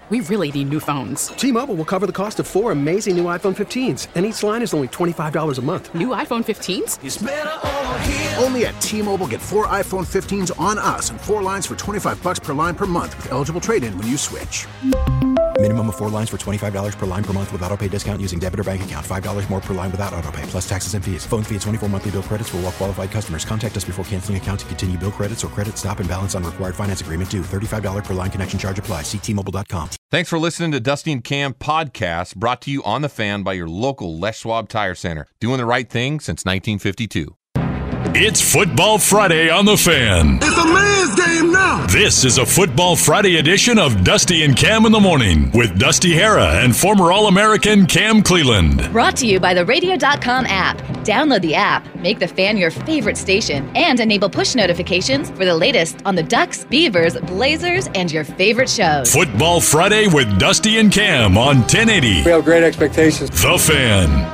We really need new phones. T-Mobile will cover the cost of 4 amazing new iPhone 15s, and each line is only $25 a month. New iPhone 15s? It's better over here. Only at T-Mobile, get 4 iPhone 15s on us and 4 lines for $25 per line per month with eligible trade-in when you switch. Minimum of 4 lines for $25 per line per month with autopay discount using debit or bank account. $5 more per line without autopay, plus taxes and fees. Phone fee at 24 monthly bill credits for well-qualified customers. Contact us before canceling account to continue bill credits or credit stop and balance on required finance agreement due. $35 per line connection charge applies. See T-Mobile.com. Thanks for listening to Dusty and Cam podcast, brought to you on The Fan by your local Les Schwab Tire Center. Doing the right thing since 1952. It's Football Friday on The Fan. It's a man's game now. This is a Football Friday edition of Dusty and Cam in the Morning with Dusty Hara and former All-American Cam Cleland. Brought to you by the Radio.com app. Download the app, make The Fan your favorite station, and enable push notifications for the latest on the Ducks, Beavers, Blazers, and your favorite shows. Football Friday with Dusty and Cam on 1080. We have great expectations. The Fan.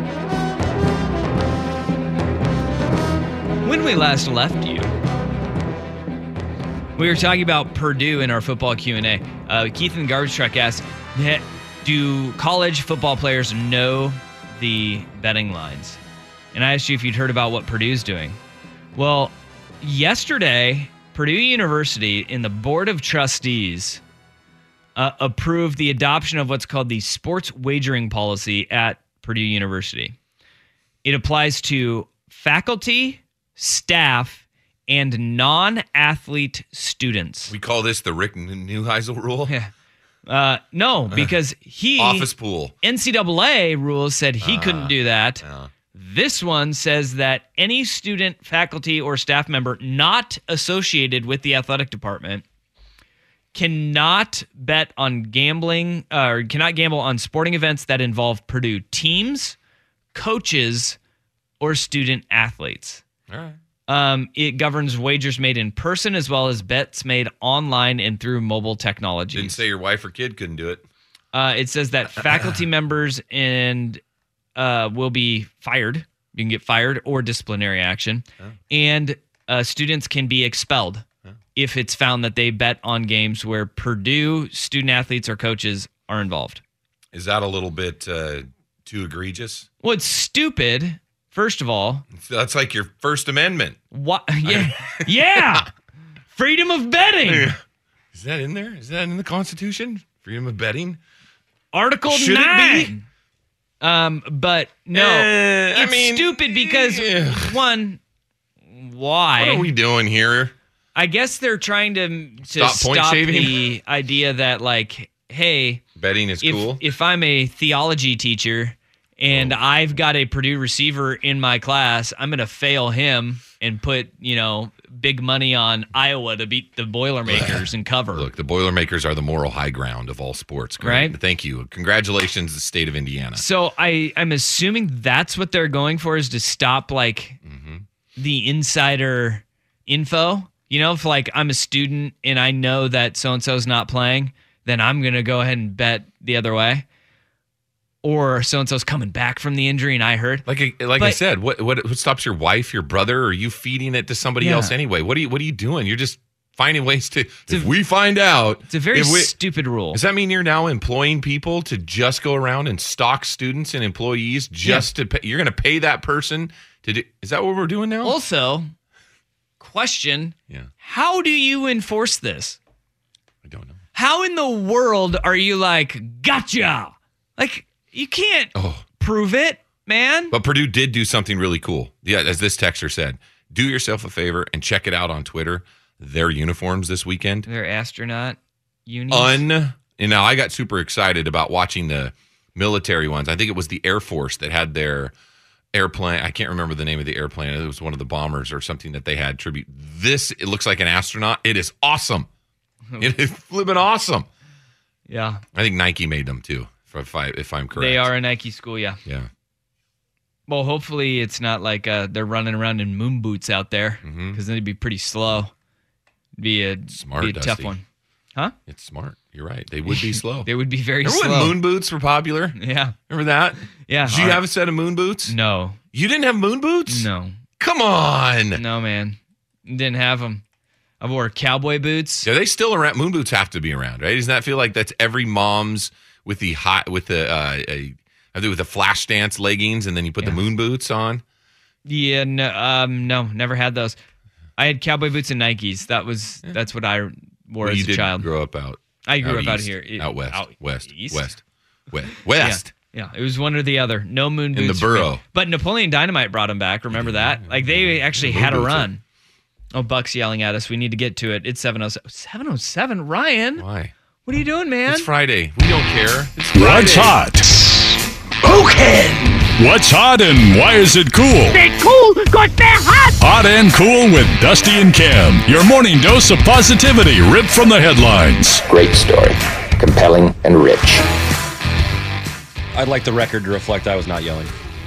When we last left you, we were talking about Purdue in our football Q&A. Keith in the Garbage Truck asked, do college football players know the betting lines? And I asked you if you'd heard about what Purdue's doing. Well, yesterday, Purdue University in the Board of Trustees approved the adoption of what's called the sports wagering policy at Purdue University. It applies to faculty, staff, and non-athlete students. We call this the Rick Neuheisel rule? Yeah. No, because office pool. NCAA rules said he couldn't do that. This one says that any student, faculty, or staff member not associated with the athletic department cannot bet on gambling or cannot gamble on sporting events that involve Purdue teams, coaches, or student athletes. All right. It governs wagers made in person as well as bets made online and through mobile technologies. Didn't say your wife or kid couldn't do it. It says that faculty members and will be fired. You can get fired or disciplinary action. And students can be expelled if it's found that they bet on games where Purdue student athletes or coaches are involved. Is that a little bit too egregious? Well, it's stupid. First of all, that's like your First Amendment. What? Yeah, yeah. Freedom of betting. Is that in there? Is that in the Constitution? Freedom of betting. Article 9. Should it be? But no, it's stupid because one, why? What are we doing here? I guess they're trying to stop the idea that like, hey, betting is cool. If I'm a theology teacher and I've got a Purdue receiver in my class, I'm going to fail him and put, big money on Iowa to beat the Boilermakers and cover. Look, the Boilermakers are the moral high ground of all sports. Great. Right? Thank you. Congratulations, the state of Indiana. So I'm assuming that's what they're going for, is to stop the insider info. If I'm a student and I know that so-and-so's not playing, then I'm going to go ahead and bet the other way. Or so-and-so's coming back from the injury and I heard. I said, what stops your wife, your brother, or you feeding it to somebody else anyway? What are you doing? You're just finding ways to, if we find out. It's a very stupid rule. Does that mean you're now employing people to just go around and stalk students and employees to pay? You're going to pay that person to do? Is that what we're doing now? Also, question, how do you enforce this? I don't know. How in the world are you like, gotcha? You can't prove it, man. But Purdue did do something really cool. Yeah, as this texter said, do yourself a favor and check it out on Twitter. Their uniforms this weekend. Their astronaut unis. And now I got super excited about watching the military ones. I think it was the Air Force that had their airplane. I can't remember the name of the airplane. It was one of the bombers or something that they had tribute. It looks like an astronaut. It is awesome. It is flipping awesome. Yeah. I think Nike made them too. If I'm correct. They are a Nike school, yeah. Yeah. Well, hopefully it's not like they're running around in moon boots out there, because then it'd be pretty slow. It'd be a tough one. Huh? It's smart. You're right. They would be slow. They would be very slow. Remember when moon boots were popular? Yeah. Remember that? Yeah. Did you have a set of moon boots? No. You didn't have moon boots? No. Come on. No, man. Didn't have them. I wore cowboy boots. Are they still around? Moon boots have to be around, right? Doesn't that feel like that's every mom's with the flash dance leggings, and then you put the moon boots on? Yeah, no, never had those. I had cowboy boots and Nikes. That's what I wore as a child. Grow up out. I grew up east, out here. Out west. West. Yeah, it was one or the other. No moon boots. In the borough. But Napoleon Dynamite brought them back. Remember that? Like, they actually had a run. Oh, Buck's yelling at us. We need to get to it. It's 7:07. 7:07? Ryan? Why? What are you doing, man? It's Friday. We don't care. It's Friday. What's hot? Spoken. What's hot and why is it cool? They're cool because they're hot. Hot and cool with Dusty and Cam. Your morning dose of positivity ripped from the headlines. Great story. Compelling and rich. I'd like the record to reflect I was not yelling.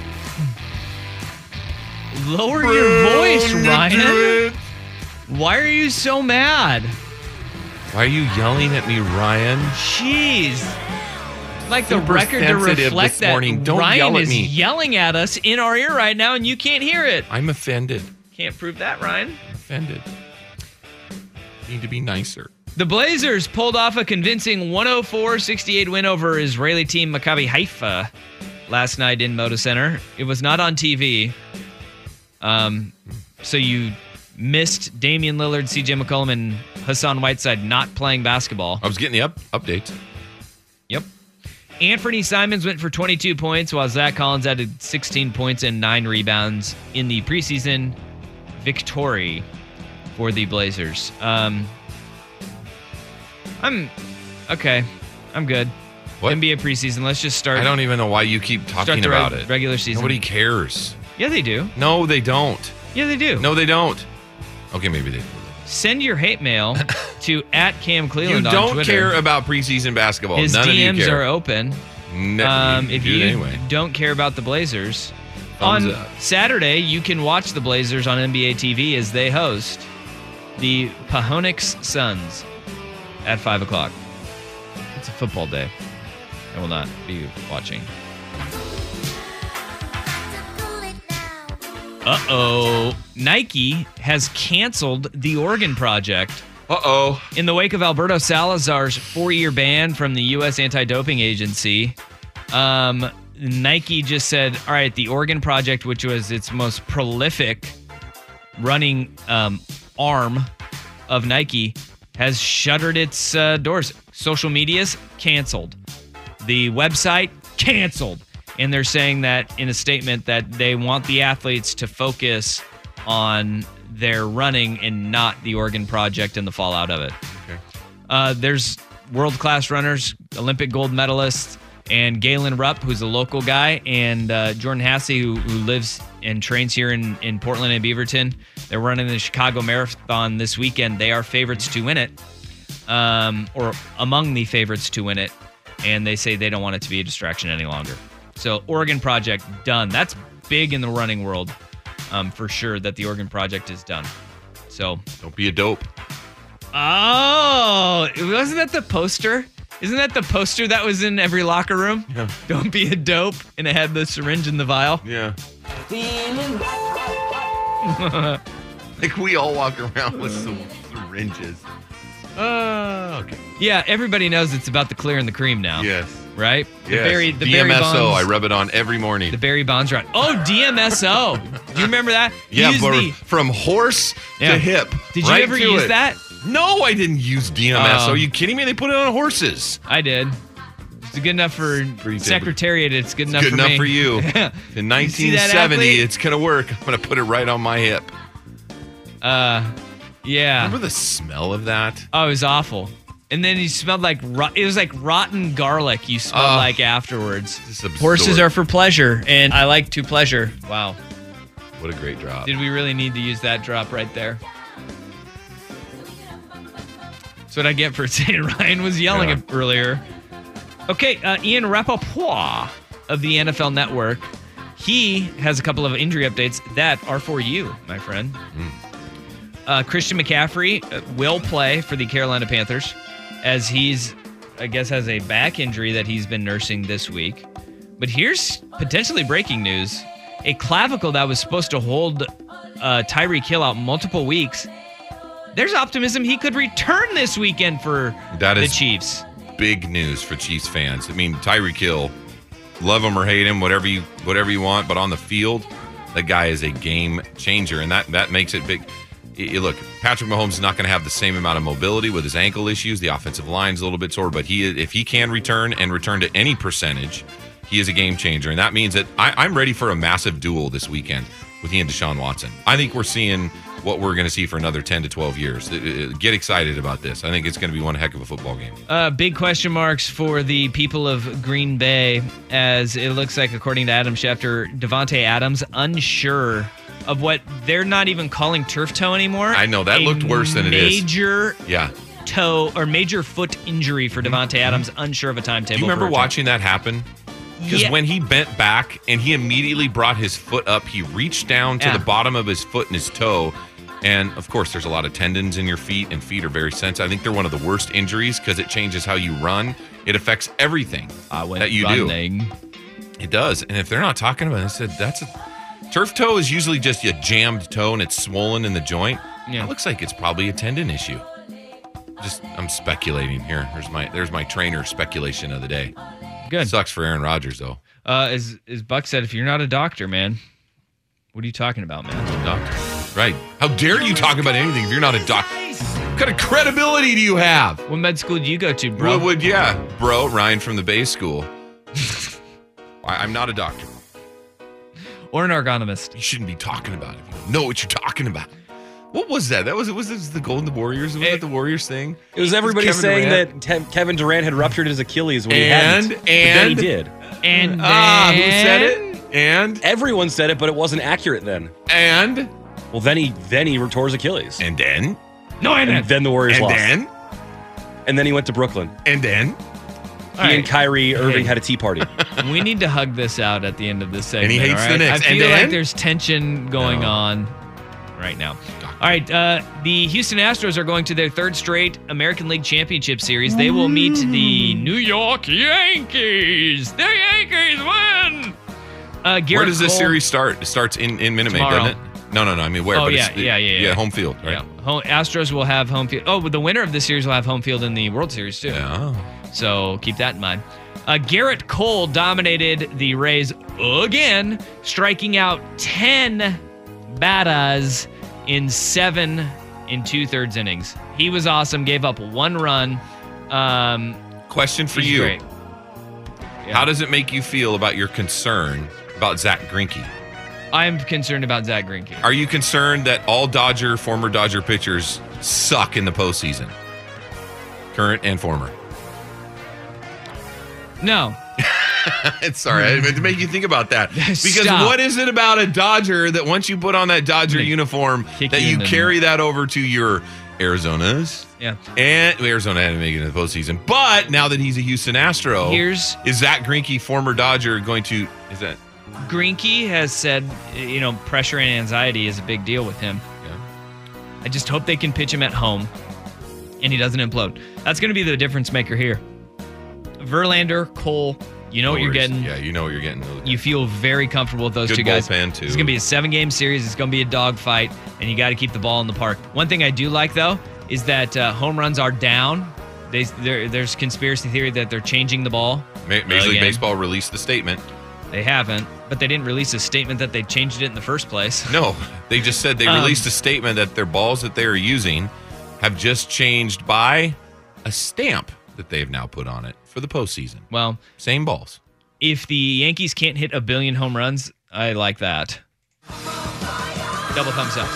Lower your voice, Ryan. Why are you so mad? Why are you yelling at me, Ryan? Jeez. I'd like the Super record to sensitive reflect this that morning. Don't Ryan yell at is me. yelling at us in our ear right now and you can't hear it. I'm offended. Can't prove that, Ryan. Offended. Need to be nicer. The Blazers pulled off a convincing 104-68 win over Israeli team Maccabi Haifa last night in Moda Center. It was not on TV. So you missed Damian Lillard, CJ McCollum, and Hassan Whiteside not playing basketball. I was getting the updates. Yep. Anthony Simons went for 22 points, while Zach Collins added 16 points and 9 rebounds in the preseason victory for the Blazers. I'm okay. I'm good. What? NBA preseason. Let's just start. I don't even know why you keep talking about it. Regular season. Nobody cares. Yeah, they do. No, they don't. Yeah, they do. No, they don't. Okay, maybe they do. Send your hate mail to @CamCleveland You on don't Twitter. care about preseason basketball. His None DMs of you care. are open. If you anyway. don't care about the Blazers, Thumbs on up. Saturday you can watch the Blazers on NBA TV as they host the Pahonix Suns at 5 o'clock. It's a football day. I will not be watching. Uh-oh. Nike has canceled the Oregon Project. Uh-oh. In the wake of Alberto Salazar's 4-year ban from the U.S. Anti-Doping Agency, Nike just said, all right, the Oregon Project, which was its most prolific running arm of Nike, has shuttered its doors. Social media's canceled. The website, canceled. And they're saying that in a statement that they want the athletes to focus on their running and not the Oregon Project and the fallout of it. Okay. There's world-class runners, Olympic gold medalists, and Galen Rupp, who's a local guy, and Jordan Hassey, who lives and trains here in Portland and Beaverton. They're running the Chicago Marathon this weekend. They are favorites to win it, or among the favorites to win it, and they say they don't want it to be a distraction any longer. So Oregon Project done. That's big in the running world, for sure, that the Oregon Project is done. So don't be a dope. Oh, wasn't that the poster? Isn't that the poster that was in every locker room? Yeah. Don't be a dope, and it had the syringe in the vial. Yeah. Like we all walk around with some syringes. Okay. Yeah, everybody knows it's about the clear and the cream now. Yes. Right? Yes. Barry DMSO. Bonds, I rub it on every morning. The Barry Bonds run. Oh, DMSO. Do you remember that? Yeah, from horse to hip. Did you ever use that? No, I didn't use DMSO. Are you kidding me? They put it on horses. I did. It's good enough for Secretariat. It's good enough for me. Good enough for you. In 1970, it's going to work. I'm going to put it right on my hip. Yeah. Remember the smell of that? Oh, it was awful. And then you smelled like it was like rotten garlic. You smelled like afterwards. Horses are for pleasure, and I like to pleasure. Wow, what a great drop! Did we really need to use that drop right there? That's what I get for saying Ryan was yelling earlier. Okay, Ian Rapoport of the NFL Network. He has a couple of injury updates that are for you, my friend. Christian McCaffrey will play for the Carolina Panthers, as he's, I guess, has a back injury that he's been nursing this week. But here's potentially breaking news. A clavicle that was supposed to hold Tyreek Hill out multiple weeks there's optimism he could return this weekend for the Chiefs. Big news for Chiefs fans. I mean, Tyreek Hill, love him or hate him, whatever you want, but on the field, that guy is a game changer, and that makes it big. Look, Patrick Mahomes is not going to have the same amount of mobility with his ankle issues. The offensive line's a little bit sore, but if he can return to any percentage, he is a game changer, and that means that I'm ready for a massive duel this weekend with he and Deshaun Watson. I think we're seeing what we're going to see for another 10 to 12 years. Get excited about this. I think it's going to be one heck of a football game. Big question marks for the people of Green Bay, as it looks like, according to Adam Schefter, Devontae Adams unsure of what they're not even calling turf toe anymore. I know, that looked worse than it is. Major toe or major foot injury for Devontae Adams, unsure of a timetable. Do you remember watching that happen? Because when he bent back and he immediately brought his foot up, he reached down to the bottom of his foot and his toe. And, of course, there's a lot of tendons in your feet, and feet are very sensitive. I think they're one of the worst injuries because it changes how you run. It affects everything that you do. It does. And if they're not talking about it, I said that's a turf toe is usually just a jammed toe and it's swollen in the joint. Yeah. It looks like it's probably a tendon issue. I'm speculating here. There's my trainer speculation of the day. Good. Sucks for Aaron Rodgers, though. As Buck said, if you're not a doctor, man, what are you talking about, man? Doctor. Right. How dare you talk about anything if you're not a doctor? What kind of credibility do you have? What med school do you go to, bro? Bro, Ryan from the Bay School. I'm not a doctor. Or an ergonomist. You shouldn't be talking about it. You don't know what you're talking about. What was that? Was this the Golden Warriors? Was it the Warriors thing? It was everybody saying that Kevin Durant had ruptured his Achilles when he hadn't. But then he did. And who said it? And everyone said it, but it wasn't accurate then. And well, then he tore his Achilles. And then then the Warriors lost. And then he went to Brooklyn. And then he and Kyrie Irving had a tea party. We need to hug this out at the end of this segment. And he hates the Knicks. I feel like there's tension going on right now. All right, the Houston Astros are going to their third straight American League Championship Series. They will meet the New York Yankees. The Yankees win! Where does this series start? It starts in Minute Maid, doesn't it? No. I mean, where? Oh, but yeah. Home field, right? Yeah. Astros will have home field. Oh, but the winner of this series will have home field in the World Series, too. Yeah. So keep that in mind. Garrett Cole dominated the Rays again, striking out 10 batters in 7 2/3 innings. He was awesome, gave up 1 run. Question for you. Great. Yeah. How does it make you feel about your concern about Zach Greinke? I'm concerned about Zach Greinke. Are you concerned that all former Dodger pitchers suck in the postseason? Current and former. No. Sorry, I meant to make you think about that. Because what is it about a Dodger that once you put on that Dodger uniform that you carry that over to your Arizonas? Yeah. And Arizona had to make it in the postseason. But now that he's a Houston Astro, is Zach Greinke, former Dodger, going to... Greinke has said, pressure and anxiety is a big deal with him. Yeah. I just hope they can pitch him at home and he doesn't implode. That's going to be the difference maker here. Verlander, Cole, you know what you're getting. Yeah, you know what you're getting. You feel very comfortable with those Good two guys. Bullpen too. It's going to be a 7-game series. It's going to be a dogfight, and you got to keep the ball in the park. One thing I do like, though, is that home runs are down. There's conspiracy theory that they're changing the ball. Major League Baseball released the statement. They haven't, but they didn't release a statement that they changed it in the first place. No, they just said they released a statement that their balls that they are using have just changed by a stamp that they have now put on it for the postseason. Well, same balls. If the Yankees can't hit 1 billion home runs, I like that. Double thumbs up.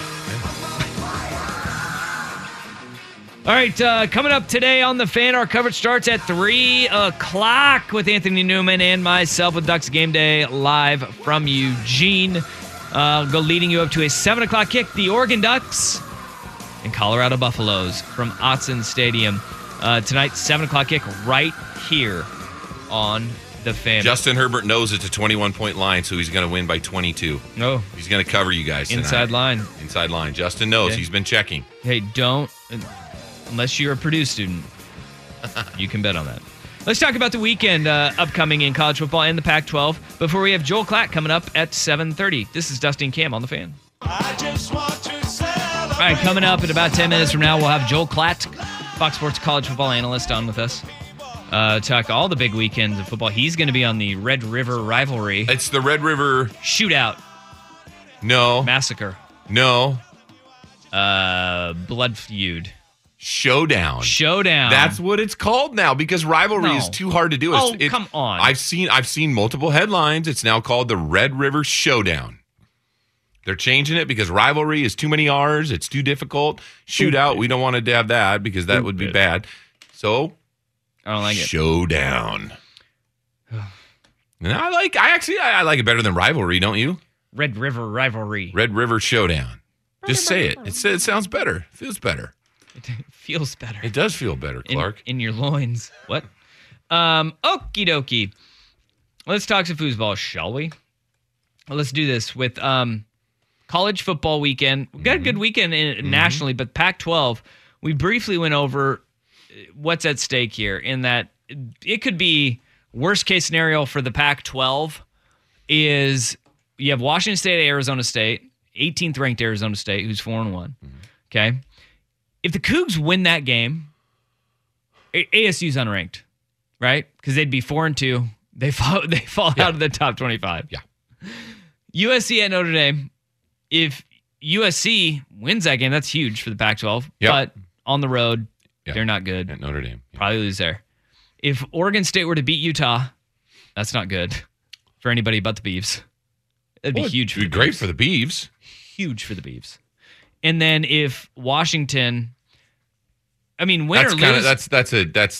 All right, coming up today on The Fan, our coverage starts at 3 o'clock with Anthony Newman and myself with Ducks Game Day live from Eugene. Go leading you up to a 7 o'clock kick, the Oregon Ducks and Colorado Buffaloes from Autzen Stadium. Tonight, 7 o'clock kick right here on The Fan. Justin Herbert knows it's a 21-point line, so he's going to win by 22. No. He's going to cover you guys tonight. Inside line. Inside line. Justin knows. Okay. He's been checking. Hey, don't... Unless you're a Purdue student, you can bet on that. Let's talk about the weekend upcoming in college football and the Pac-12 before we have Joel Klatt coming up at 7:30. This is Dusty and Cam on The Fan. I just want to celebrate. right, coming up in about 10 minutes from now, we'll have Joel Klatt, Fox Sports college football analyst, on with us. Talk all the big weekends of football. He's going to be on the Red River rivalry. It's the Red River Shootout. No. Massacre. No. Blood feud. Showdown. That's what it's called now because rivalry is too hard to do. Come on. I've seen multiple headlines. It's now called the Red River Showdown. They're changing it because rivalry is too many R's. It's too difficult. Shootout, we don't want to have that because that would be bad. So, I don't like it. Showdown. And I like it better than rivalry, don't you? Red River rivalry. Red River Showdown. Just say it. It sounds better. It feels better. It feels better. It does feel better, Clark. In your loins. What? Okie dokie. Let's talk some foosball, shall we? Well, let's do this with college football weekend. We got a good weekend nationally, but Pac-12, we briefly went over what's at stake here in that it could be worst case scenario for the Pac-12 is you have Washington State, Arizona State, 18th ranked Arizona State, who's 4-1. Okay. If the Cougs win that game, ASU's unranked, right? Because they'd be 4-2. They fall out of the top 25. Yeah. USC at Notre Dame. If USC wins that game, that's huge for the Pac-12. Yep. But on the road, they're not good. At Notre Dame. Probably lose there. If Oregon State were to beat Utah, that's not good for anybody but the Beavs. That'd be huge. It'd be great for the Beavs. Huge for the Beavs. And then if Washington, win or lose, that's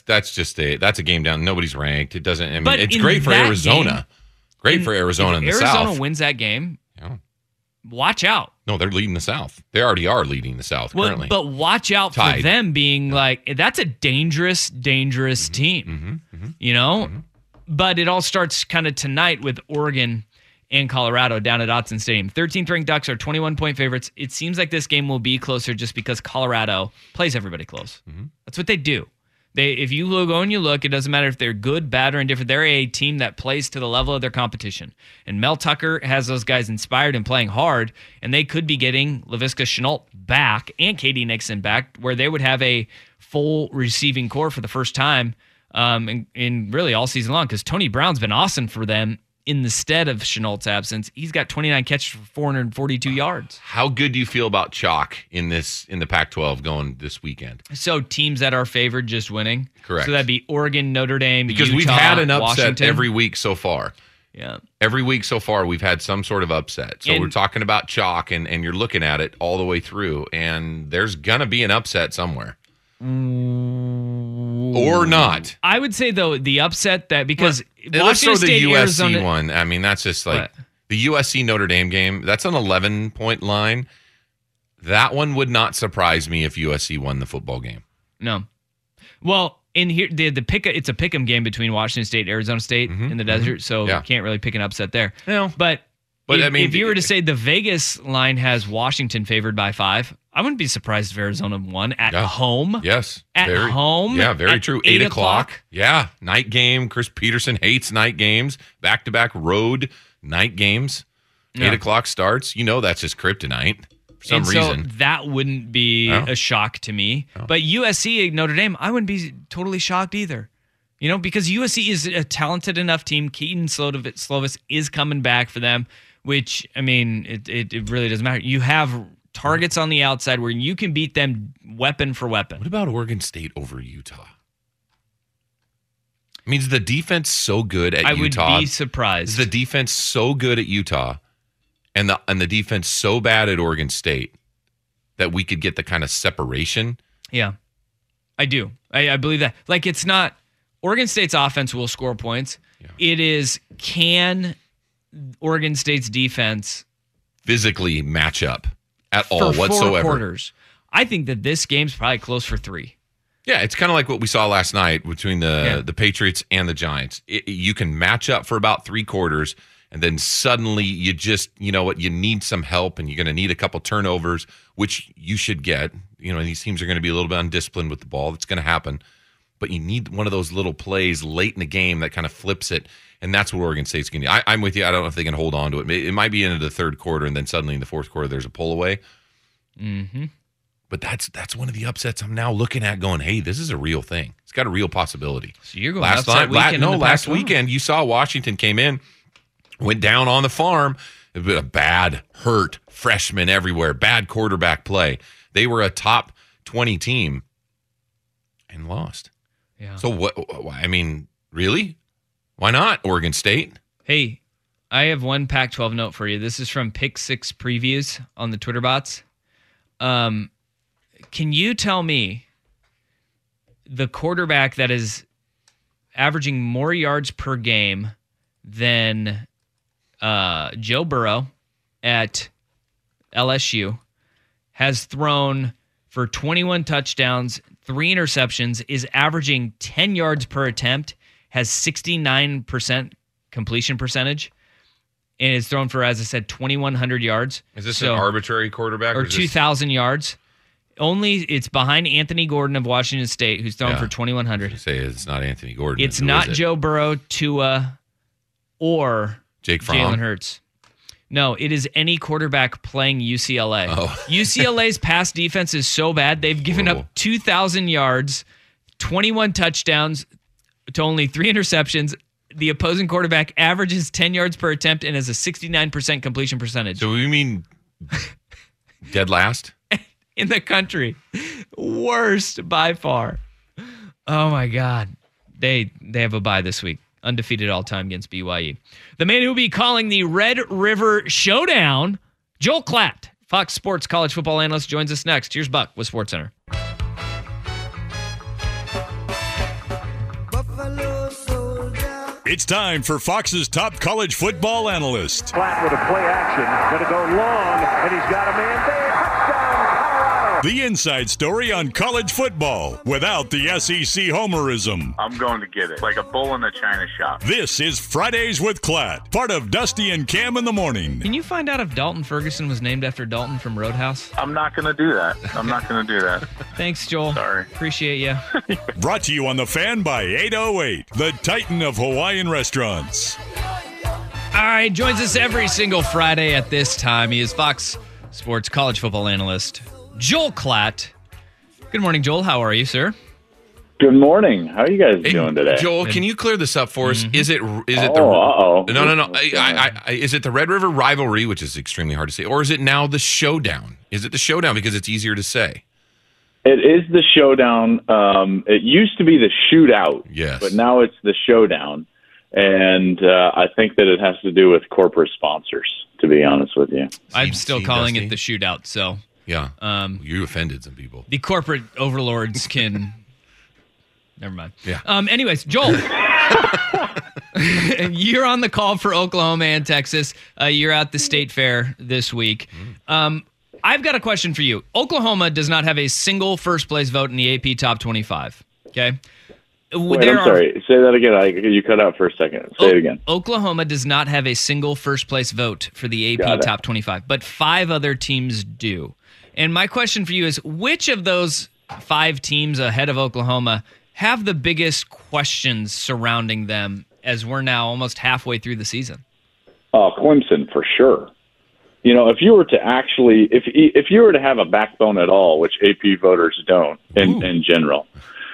a game down. Nobody's ranked. It doesn't. It's great for Arizona. For Arizona in the South. Arizona wins that game. Yeah. Watch out. No, they're leading the South. They already are leading the South currently. But watch out for them being that's a dangerous team. You know? But it all starts kind of tonight with Oregon and Colorado down at Autzen Stadium. 13th ranked Ducks are 21-point favorites. It seems like this game will be closer just because Colorado plays everybody close. That's what they do. If you go and you look, it doesn't matter if they're good, bad, or indifferent. They're a team that plays to the level of their competition. And Mel Tucker has those guys inspired and playing hard, and they could be getting Laviska Shenault back and Katie Nixon back, where they would have a full receiving core for the first time in really all season long, because Tony Brown's been awesome for them in the stead of Chenault's absence. He's got 29 catches for 442 yards. How good do you feel about chalk in the Pac-12 going this weekend? So teams that are favored just winning. Correct. So that'd be Oregon, Notre Dame, because Utah, we've had an upset Washington. every week so far. Yeah. Every week so far, we've had some sort of upset. So we're talking about chalk, and you're looking at it all the way through, and there's going to be an upset somewhere. Or not. I would say, though, the upset that because let's throw State, the USC Arizona, one. That's just like the USC Notre Dame game. That's an 11-point line. That one would not surprise me if USC won the football game. No. Well, in here, it's a pick'em game between Washington State, Arizona State in the desert, so you can't really pick an upset there. No. But if you were to say the Vegas line has Washington favored by 5, I wouldn't be surprised if Arizona won at home. Yes. At home. Yeah, very true. 8 o'clock. Yeah, night game. Chris Peterson hates night games. Back-to-back road night games. 8 o'clock starts. That's just kryptonite for some reason. So that wouldn't be a shock to me. No. But USC, Notre Dame, I wouldn't be totally shocked either. Because USC is a talented enough team. Keaton Slovis is coming back for them, which, it really doesn't matter. You have targets on the outside where you can beat them weapon for weapon. What about Oregon State over Utah? Is the defense so good at Utah? I would be surprised. Is the defense so good at Utah and the defense so bad at Oregon State that we could get the kind of separation? Yeah, I do. I believe that. It's not Oregon State's offense will score points. Yeah. It is, can Oregon State's defense physically match up at all for whatsoever? 4 quarters. I think that this game's probably close for 3. Yeah, it's kind of like what we saw last night between the Patriots and the Giants. You can match up for about 3 quarters, and then suddenly you just, you need some help, and you're going to need a couple turnovers, which you should get. These teams are going to be a little bit undisciplined with the ball. That's going to happen. But you need one of those little plays late in the game that kind of flips it, and that's what Oregon State's going to do. I'm with you. I don't know if they can hold on to it. It might be into the third quarter, and then suddenly in the fourth quarter there's a pull away. Mm-hmm. But that's one of the upsets I'm now looking at going, hey, this is a real thing. It's got a real possibility. So you're going last weekend you saw Washington came in, went down on the farm. It was a bad, hurt freshman everywhere, bad quarterback play. They were a top 20 team and lost. Yeah. So what? I mean, really? Why not Oregon State? Hey, I have one Pac-12 note for you. This is from Pick 6 Previews on the Twitter bots. Can you tell me the quarterback that is averaging more yards per game than Joe Burrow at LSU, has thrown for 21 touchdowns, 3 interceptions, is averaging 10 yards per attempt, has 69% completion percentage, and is thrown for, as I said, 2,100 yards. Is this an arbitrary quarterback? Or 2,000 yards. Only it's behind Anthony Gordon of Washington State, who's thrown for 2,100. Say it's not Anthony Gordon. It's not Joe Burrow, Tua, or Jake Fromm. Jalen Hurts. No, it is any quarterback playing UCLA. UCLA's pass defense is so bad, they've given up 2,000 yards, 21 touchdowns to only 3 interceptions. The opposing quarterback averages 10 yards per attempt and has a 69% completion percentage. So we mean dead last? In the country. Worst by far. Oh, my God. They have a bye this week. Undefeated all-time against BYU. The man who will be calling the Red River Showdown, Joel Klatt, Fox Sports college football analyst, joins us next. Here's Buck with SportsCenter. It's time for Fox's top college football analyst. Klatt with a play action. Going to go long, and he's got a man there. The inside story on college football without the SEC homerism. I'm going to get it like a bull in a china shop. This is Fridays with Klatt, part of Dusty and Cam in the Morning. Can you find out if Dalton Ferguson was named after Dalton from Roadhouse? I'm not going to do that. Thanks, Joel. Sorry. Appreciate you. Brought to you on The Fan by 808, the Titan of Hawaiian restaurants. All right, joins us every single Friday at this time. He is Fox Sports college football analyst, Joel Klatt. Good morning, Joel. How are you, sir? Good morning. How are you guys doing today? Joel, can you clear this up for us? Is it No. Is it the Red River rivalry, which is extremely hard to say, or is it now the Showdown? Is it the Showdown because it's easier to say? It is the Showdown. It used to be the Shootout, yes, but now it's the Showdown. And I think that it has to do with corporate sponsors, to be honest with you. I'm still calling it the Shootout, so... Yeah, you offended some people. The corporate overlords can... Never mind. Yeah. Anyways, Joel, you're on the call for Oklahoma and Texas. You're at the State Fair this week. I've got a question for you. Oklahoma does not have a single first-place vote in the AP Top 25, okay? Wait, I'm sorry. Say that again. You cut out for a second. Say it again. Oklahoma does not have a single first-place vote for the AP Top 25, but 5 other teams do. And my question for you is, which of those 5 teams ahead of Oklahoma have the biggest questions surrounding them as we're now almost halfway through the season? Clemson, for sure. You know, if you were to actually, if you were to have a backbone at all, which AP voters don't in general,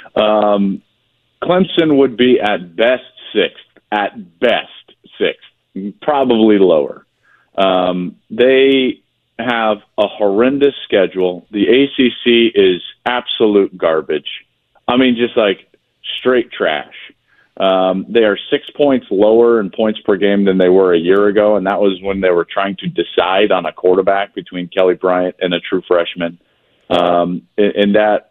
Clemson would be at best 6th, probably lower. They have a horrendous schedule. The ACC is absolute garbage. I mean, just like straight trash. They are 6 points lower in points per game than they were a year ago, and that was when they were trying to decide on a quarterback between Kelly Bryant and a true freshman. In that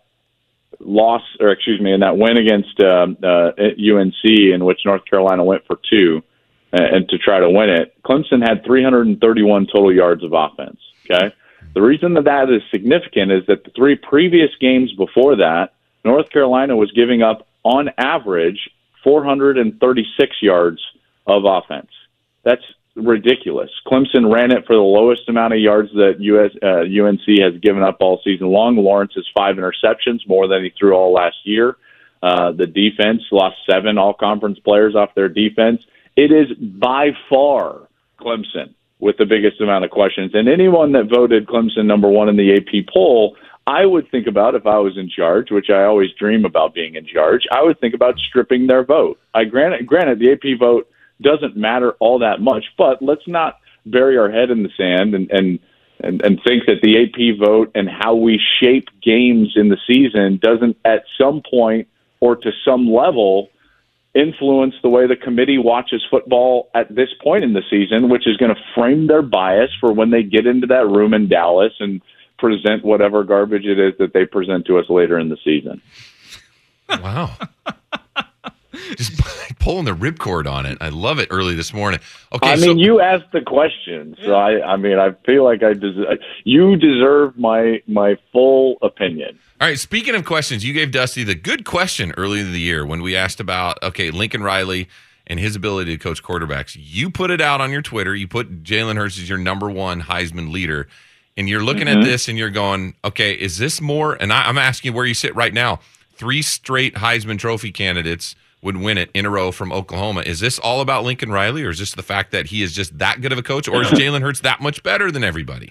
win against UNC, in which North Carolina went for 2, and to try to win it, Clemson had 331 total yards of offense. Okay, the reason that is significant is that the 3 previous games before that, North Carolina was giving up on average 436 yards of offense. That's ridiculous. Clemson ran it for the lowest amount of yards that UNC has given up all season long. Lawrence has 5 interceptions, more than he threw all last year. The defense lost 7 all-conference players off their defense. It is by far Clemson with the biggest amount of questions. And anyone that voted Clemson number 1 in the AP poll, I would think about, if I was in charge, which I always dream about being in charge, I would think about stripping their vote. Granted, the AP vote doesn't matter all that much, but let's not bury our head in the sand and think that the AP vote and how we shape games in the season doesn't at some point or to some level influence the way the committee watches football at this point in the season, which is going to frame their bias for when they get into that room in Dallas and present whatever garbage it is that they present to us later in the season. Wow. Just pulling the ripcord on it. I love it early this morning. Okay, I mean, you asked the question, so I mean, I feel like you deserve my full opinion. All right, speaking of questions, you gave Dusty the good question early in the year when we asked about, Lincoln Riley and his ability to coach quarterbacks. You put it out on your Twitter. You put Jalen Hurts as your number one Heisman leader. And you're looking at this and you're going, okay, is this more? And I'm asking where you sit right now. 3 straight Heisman Trophy candidates would win it in a row from Oklahoma. Is this all about Lincoln Riley, or is this the fact that he is just that good of a coach, or is Jalen Hurts that much better than everybody?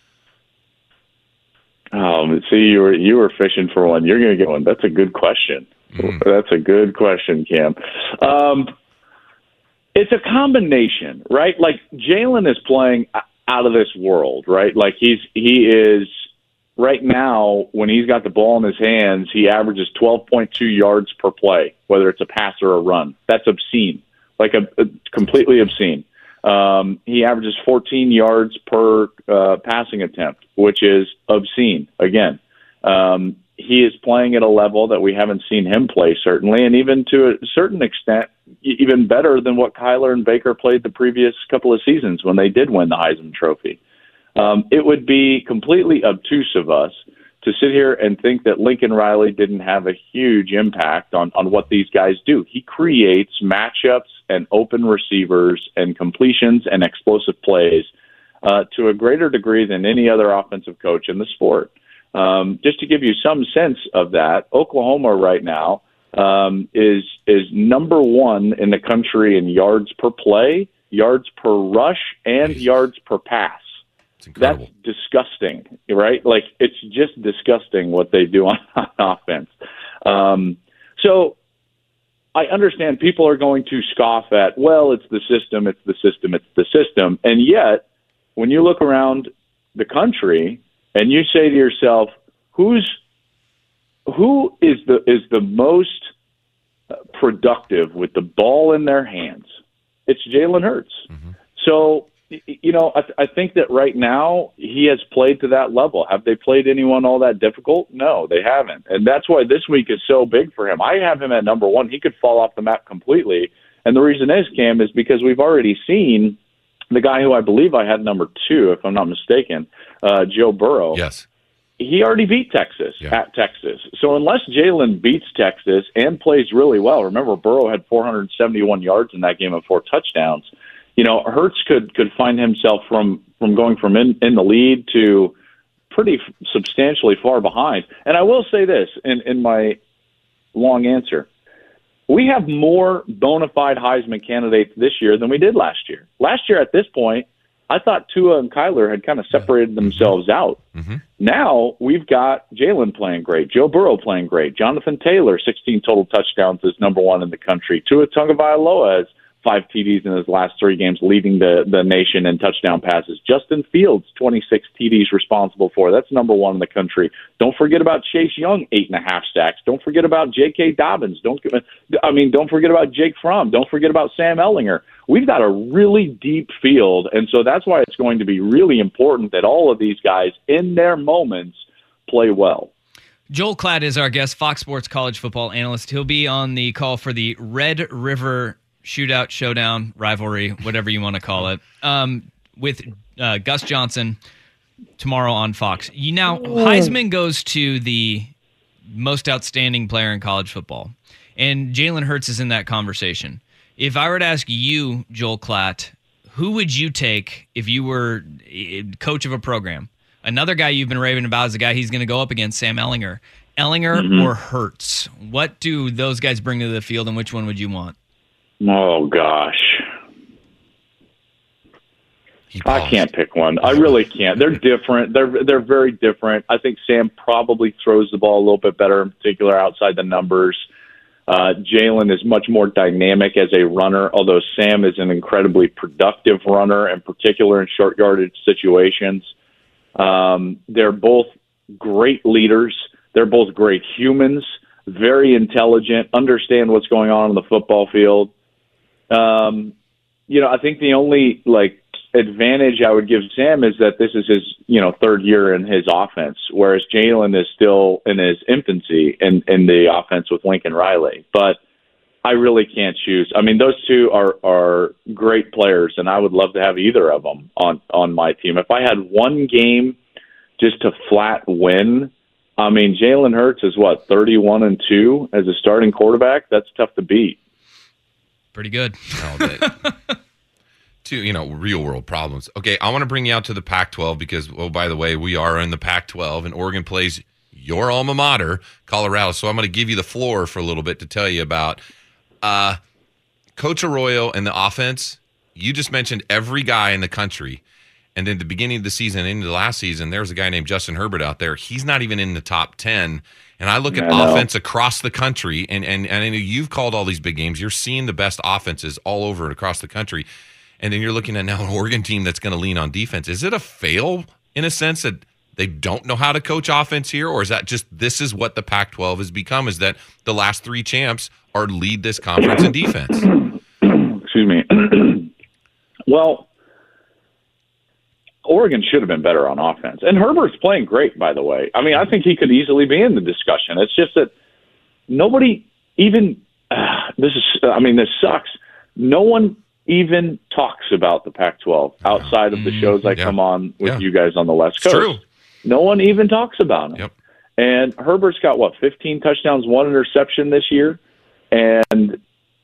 See, you were fishing for one. You're going to get one. That's a good question. That's a good question, Cam. It's a combination, right? Like, Jalen is playing out of this world, right? Like, he is right now, when he's got the ball in his hands, he averages 12.2 yards per play, whether it's a pass or a run. That's obscene, like a completely obscene. He averages 14 yards per passing attempt, which is obscene. Again, he is playing at a level that we haven't seen him play, certainly, and even to a certain extent, even better than what Kyler and Baker played the previous couple of seasons when they did win the Heisman Trophy. It would be completely obtuse of us to sit here and think that Lincoln Riley didn't have a huge impact on what these guys do. He creates matchups and open receivers and completions and explosive plays to a greater degree than any other offensive coach in the sport. Just to give you some sense of that, Oklahoma right now is number one in the country in yards per play, yards per rush, and yards per pass. That's disgusting, right? Like, it's just disgusting what they do on offense. So I understand people are going to scoff at, well, it's the system, it's the system, it's the system. And yet, when you look around the country and you say to yourself, who is the most productive with the ball in their hands? It's Jalen Hurts. Mm-hmm. So, I think that right now he has played to that level. Have they played anyone all that difficult? No, they haven't. And that's why this week is so big for him. I have him at number one. He could fall off the map completely. And the reason is, Cam, is because we've already seen the guy who I believe I had number 2, if I'm not mistaken, Joe Burrow. Yes. He already beat Texas at Texas. So unless Jalen beats Texas and plays really well, remember Burrow had 471 yards in that game and 4 touchdowns. Hurts could find himself from going from in the lead to pretty substantially far behind. And I will say this in my long answer. We have more bona fide Heisman candidates this year than we did last year. Last year at this point, I thought Tua and Kyler had kind of separated themselves out. Mm-hmm. Now we've got Jalen playing great, Joe Burrow playing great, Jonathan Taylor, 16 total touchdowns, is number one in the country. Tua Tagovailoa has 5 TDs in his last 3 games, leading the nation in touchdown passes. Justin Fields, 26 TDs responsible for. That's number one in the country. Don't forget about Chase Young, 8.5 sacks. Don't forget about J.K. Dobbins. Don't forget about Jake Fromm. Don't forget about Sam Ehlinger. We've got a really deep field, and so that's why it's going to be really important that all of these guys, in their moments, play well. Joel Klatt is our guest, Fox Sports college football analyst. He'll be on the call for the Red River Shootout, Showdown, Rivalry, whatever you want to call it, with Gus Johnson tomorrow on Fox. Now, Heisman goes to the most outstanding player in college football, and Jalen Hurts is in that conversation. If I were to ask you, Joel Klatt, who would you take if you were coach of a program? Another guy you've been raving about is the guy he's going to go up against, Sam Ehlinger. Ehlinger or Hurts? What do those guys bring to the field, and which one would you want? Oh, gosh. I can't pick one. I really can't. They're different. They're very different. I think Sam probably throws the ball a little bit better, in particular outside the numbers. Jalen is much more dynamic as a runner, although Sam is an incredibly productive runner, in particular in short yardage situations. They're both great leaders. They're both great humans, very intelligent, understand what's going on the football field. I think the only advantage I would give Sam is that this is his, third year in his offense, whereas Jalen is still in his infancy in the offense with Lincoln Riley. But I really can't choose. I mean, those two are great players, and I would love to have either of them on my team. If I had one game just to flat win, I mean, Jalen Hurts is 31-2 as a starting quarterback. That's tough to beat. Pretty good. Real world problems. Okay, I want to bring you out to the Pac-12 because, by the way, we are in the Pac-12 and Oregon plays your alma mater, Colorado. So I'm going to give you the floor for a little bit to tell you about Coach Arroyo and the offense. You just mentioned every guy in the country. And then at the beginning of the season, into the last season, there was a guy named Justin Herbert out there. He's not even in the top 10. And I look at offense across the country, and I know you've called all these big games. You're seeing the best offenses all over and across the country. And then you're looking at now an Oregon team that's going to lean on defense. Is it a fail in a sense that they don't know how to coach offense here? Or is that just this is what the Pac-12 has become, is that the last three champs are lead this conference in defense? Excuse me. Well, Oregon should have been better on offense. And Herbert's playing great, by the way. I mean, I think he could easily be in the discussion. It's just that nobody even this sucks. No one even talks about the Pac-12 outside of the shows I come on with you guys on the West Coast. True. No one even talks about him. Yep. And Herbert's got, 15 touchdowns, 1 interception this year. And,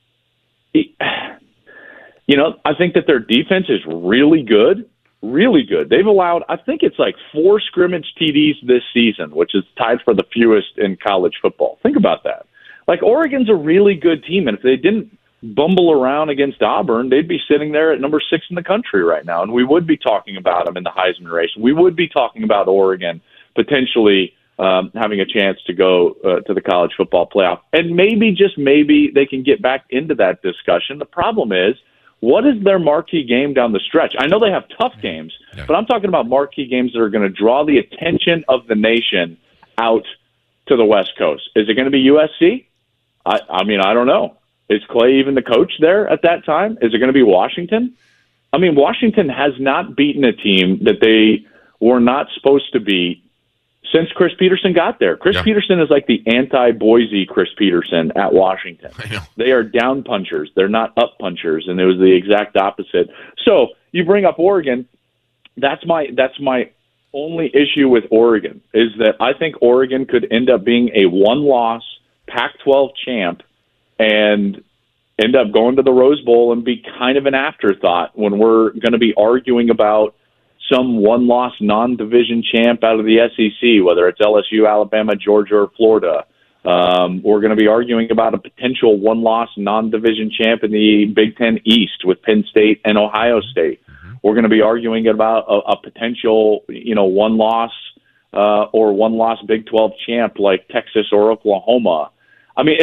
I think that their defense is really good. Really good. They've allowed, I think it's 4 scrimmage TDs this season, which is tied for the fewest in college football. Think about that. Oregon's a really good team, and if they didn't bumble around against Auburn, they'd be sitting there at number 6 in the country right now, and we would be talking about them in the Heisman race. We would be talking about Oregon potentially having a chance to go to the college football playoff. And maybe, just maybe, they can get back into that discussion. The problem is, what is their marquee game down the stretch? I know they have tough games, but I'm talking about marquee games that are going to draw the attention of the nation out to the West Coast. Is it going to be USC? I mean, I don't know. Is Clay even the coach there at that time? Is it going to be Washington? I mean, Washington has not beaten a team that they were not supposed to beat since Chris Peterson got there. Chris Peterson is like the anti-Boise Chris Peterson at Washington. They are down punchers. They're not up punchers, and it was the exact opposite. So you bring up Oregon. That's my only issue with Oregon, is that I think Oregon could end up being a one-loss Pac-12 champ and end up going to the Rose Bowl and be kind of an afterthought when we're going to be arguing about some one-loss non-division champ out of the SEC, whether it's LSU, Alabama, Georgia, or Florida. We're going to be arguing about a potential one-loss non-division champ in the Big Ten East with Penn State and Ohio State. We're going to be arguing about a potential, one-loss or one-loss Big 12 champ like Texas or Oklahoma. I mean,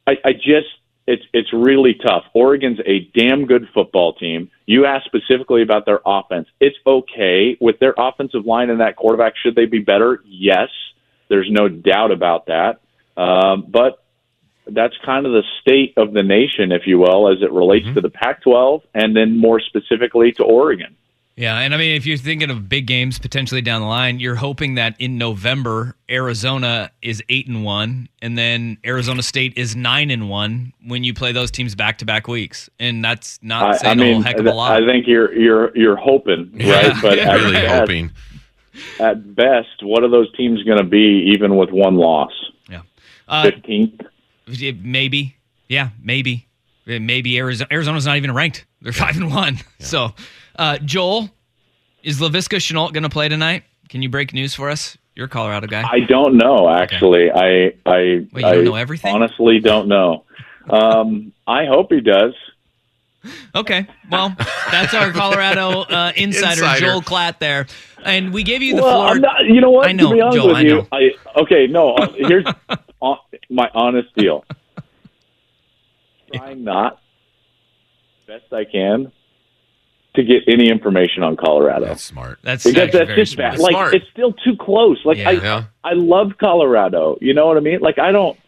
it's really tough. Oregon's a damn good football team. You asked specifically about their offense. It's okay with their offensive line and that quarterback. Should they be better? Yes, there's no doubt about that. But that's kind of the state of the nation, if you will, as it relates to the Pac-12 and then more specifically to Oregon. Yeah, and I mean, if you're thinking of big games potentially down the line, you're hoping that in November, Arizona is 8-1, and then Arizona State is 9-1 when you play those teams back-to-back weeks, and that's not saying a whole heck of a lot. I think you're hoping, right? But hoping. At best, what are those teams going to be, even with one loss? Yeah, 15th. Maybe. Yeah, maybe. Maybe Arizona's not even ranked. They're 5-1. Yeah. So. Joel, is Laviska Shenault going to play tonight? Can you break news for us? You're a Colorado guy. I don't know, actually. Okay. Wait, you don't know everything? Honestly don't know. I hope he does. Okay, well, that's our Colorado insider, Joel Klatt there. And we gave you the floor. I'm not, you know what? I know, to be honest Joel, with you, here's my honest deal. Trying not best I can to get any information on Colorado. That's smart. That's because that's very just smart. bad. Like Smart. it's still too close. Like I love Colorado. You know what I mean? Like I don't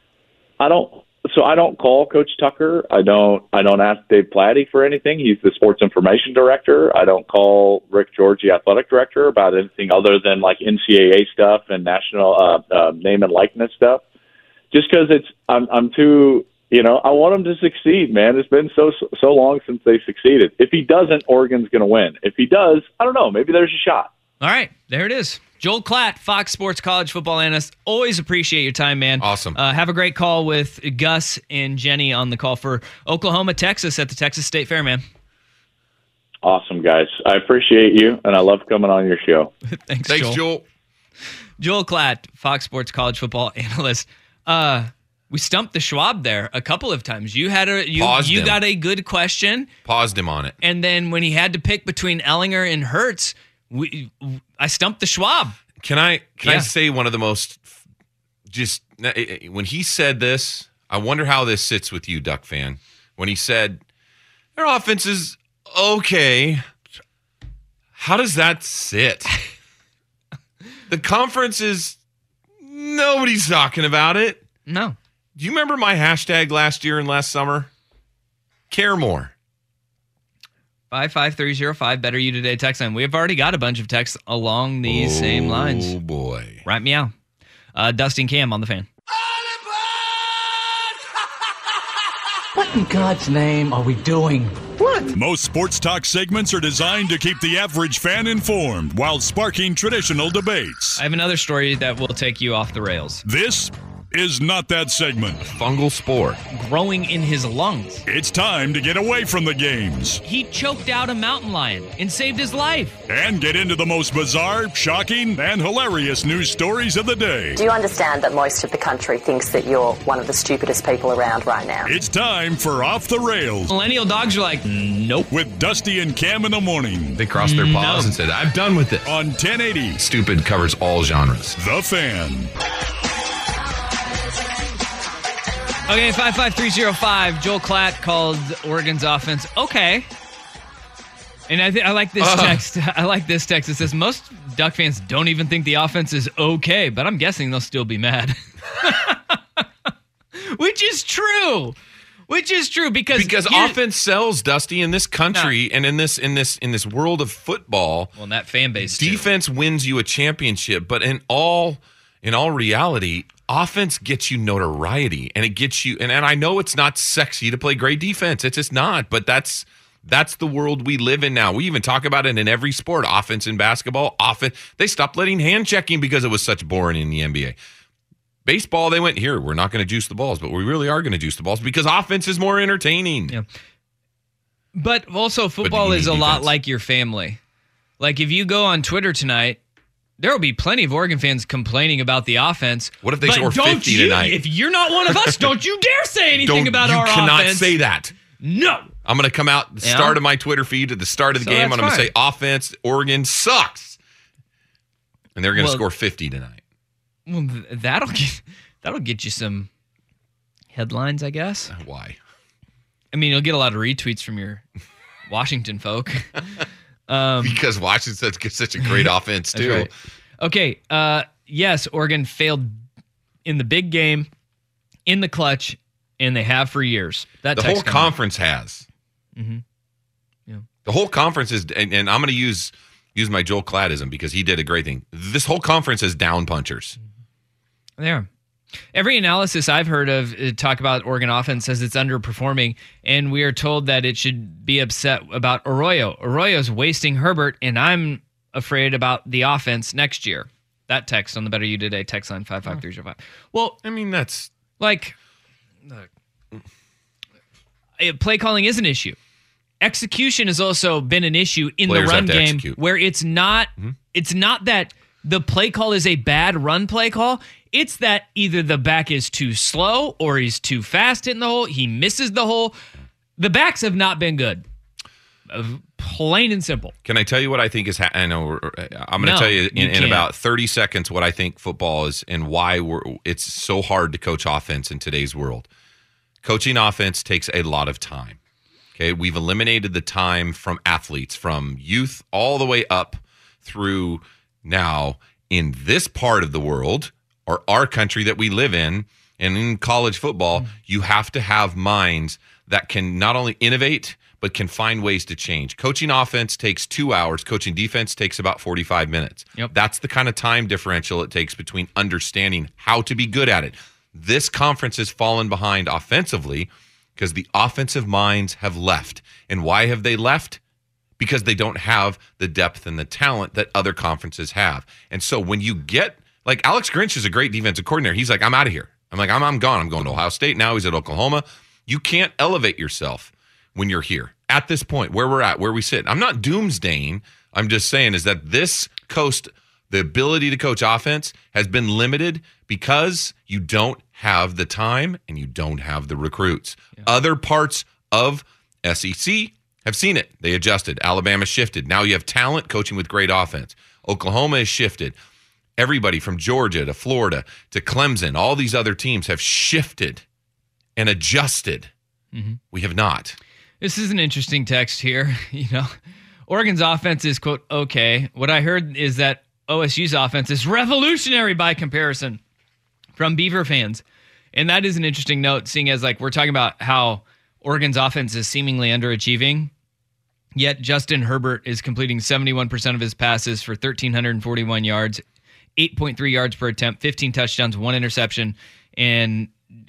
call Coach Tucker. I don't ask Dave Platty for anything. He's the sports information director. I don't call Rick George, the athletic director, about anything other than like NCAA stuff and national name and likeness stuff. Just because I'm too. I want him to succeed, man. It's been so long since they succeeded. If he doesn't, Oregon's going to win. If he does, I don't know. Maybe there's a shot. All right, there it is. Joel Klatt, Fox Sports college football analyst. Always appreciate your time, man. Awesome. Have a great call with Gus and Jenny on the call for Oklahoma, Texas at the Texas State Fair, man. Awesome, guys. I appreciate you, and I love coming on your show. Thanks, Joel. Joel Klatt, Fox Sports college football analyst. We stumped the Schwab there a couple of times. You had you got a good question. Paused him on it. And then when he had to pick between Ellinger and Hurts, I stumped the Schwab. Can I say one of the most when he said this, I wonder how this sits with you, Duck fan. When he said their offense is okay, how does that sit? The conference is nobody's talking about it. No. Do you remember my hashtag last year and last summer? Care more. 55305 Better You Today text line. We've already got a bunch of texts along these same lines. Oh boy. Right meow. Dusty and Cam on the Fan. What in God's name are we doing? What? Most sports talk segments are designed to keep the average fan informed while sparking traditional debates. I have another story that will take you off the rails. This is not that segment. Fungal spore growing in his lungs. It's time to get away from the games. He choked out a mountain lion and saved his life. And get into the most bizarre, shocking, and hilarious news stories of the day. Do you understand that most of the country thinks that you're one of the stupidest people around right now? It's time for Off the Rails. Millennial dogs are like, nope. With Dusty and Cam in the morning. They crossed their paws and said, I'm done with it. On 1080. Stupid covers all genres. The Fan. Okay, 55305. Joel Klatt called Oregon's offense okay. And I like this text. I like this text. It says most Duck fans don't even think the offense is okay, but I'm guessing they'll still be mad. Which is true. Because offense sells, Dusty, in this country and in this world of football. Well, in that fan base, defense wins you a championship, but in all reality, offense gets you notoriety, and it gets you. And I know it's not sexy to play great defense. It's just not. But that's the world we live in now. We even talk about it in every sport. Offense in basketball. They stopped letting hand checking because it was such boring in the NBA. Baseball, they went, here, we're not going to juice the balls, but we really are going to juice the balls because offense is more entertaining. Yeah. But also, football is a lot like your family. Like, if you go on Twitter tonight, there will be plenty of Oregon fans complaining about the offense. What if they score 50 tonight? If you're not one of us, don't you dare say anything about our offense. You cannot say that. No. I'm going to come out the start of my Twitter feed at the start of the game, and I'm going to say offense, Oregon sucks. And they're going to score 50 tonight. Well, that'll get you some headlines, I guess. Why? I mean, you'll get a lot of retweets from your Washington folk. Because Washington's such a great offense, too. Right. Okay. Yes, Oregon failed in the big game, in the clutch, and they have for years. The whole conference has. Mm-hmm. Yeah. The whole conference is, and I'm going to use my Joel Klattism because he did a great thing. This whole conference is down punchers. There. Every analysis I've heard of talk about Oregon offense says it's underperforming, and we are told that it should be upset about Arroyo. Arroyo's wasting Herbert, and I'm afraid about the offense next year. That text on the Better You Today text line 55305. Well, I mean, that's like play calling is an issue. Execution has also been an issue in the run game where it's not that the play call is a bad run play call. It's that either the back is too slow or he's too fast hitting the hole. He misses the hole. The backs have not been good. Plain and simple. Can I tell you what I think is I'm going to tell you in about 30 seconds what I think football is and why it's so hard to coach offense in today's world. Coaching offense takes a lot of time. Okay, we've eliminated the time from athletes, from youth all the way up through now in this part of the world or our country that we live in, and in college football, you have to have minds that can not only innovate, but can find ways to change. Coaching offense takes 2 hours. Coaching defense takes about 45 minutes. Yep. That's the kind of time differential it takes between understanding how to be good at it. This conference has fallen behind offensively because the offensive minds have left. And why have they left? Because they don't have the depth and the talent that other conferences have. And so when you get, like Alex Grinch is a great defensive coordinator. He's like, I'm out of here. I'm gone. I'm going to Ohio State. Now he's at Oklahoma. You can't elevate yourself when you're here at this point where we're at, where we sit. I'm not doomsdaying. I'm just saying is that this coast, the ability to coach offense has been limited because you don't have the time and you don't have the recruits. Yeah. Other parts of SEC have seen it. They adjusted. Alabama shifted. Now you have talent coaching with great offense. Oklahoma has shifted. Everybody from Georgia to Florida to Clemson, all these other teams have shifted and adjusted. Mm-hmm. We have not. This is an interesting text here. Oregon's offense is, quote, okay. What I heard is that OSU's offense is revolutionary by comparison from Beaver fans. And that is an interesting note, seeing as like we're talking about how Oregon's offense is seemingly underachieving, yet Justin Herbert is completing 71% of his passes for 1,341 yards, 8.3 yards per attempt, 15 touchdowns, 1 interception. And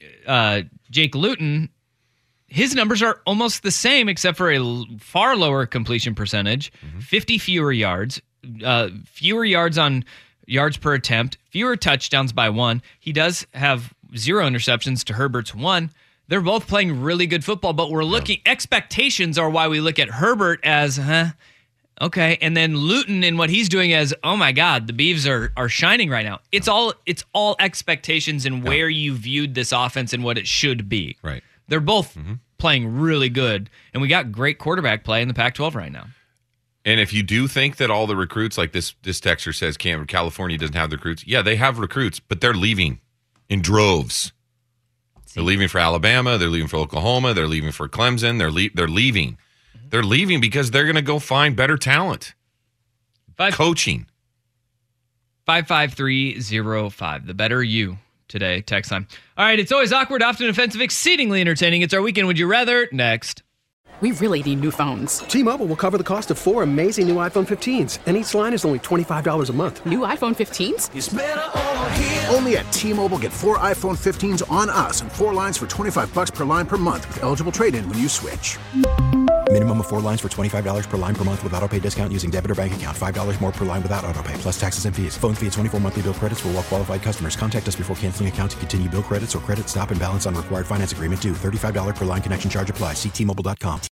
Jake Luton, his numbers are almost the same except for a far lower completion percentage, 50 fewer yards, fewer yards on yards per attempt, fewer touchdowns by 1. He does have 0 interceptions to Herbert's 1. They're both playing really good football, but we're looking, expectations are why we look at Herbert as, okay. And then Luton and what he's doing as, oh my God, the Beavs are shining right now. It's all expectations and where you viewed this offense and what it should be. Right. They're both playing really good, and we got great quarterback play in the Pac-12 right now. And if you do think that all the recruits, like this texter says, California doesn't have the recruits. Yeah, they have recruits, but they're leaving in droves. They're leaving for Alabama. They're leaving for Oklahoma. They're leaving for Clemson. They're leaving. They're leaving because they're going to go find better talent. Coaching. 55305. The better you today. Text time. All right. It's always awkward, often offensive, exceedingly entertaining. It's our weekend. Would you rather? Next. We really need new phones. T-Mobile will cover the cost of 4 amazing new iPhone 15s, and each line is only $25 a month. New iPhone 15s? It's better over here. Only at T-Mobile, get 4 iPhone 15s on us and 4 lines for $25 per line per month with eligible trade-in when you switch. Minimum of 4 lines for $25 per line per month with autopay discount using debit or bank account. $5 more per line without autopay, plus taxes and fees. Phone fee at 24 monthly bill credits for well-qualified customers. Contact us before canceling account to continue bill credits or credit stop and balance on required finance agreement due. $35 per line connection charge applies. See T-Mobile.com.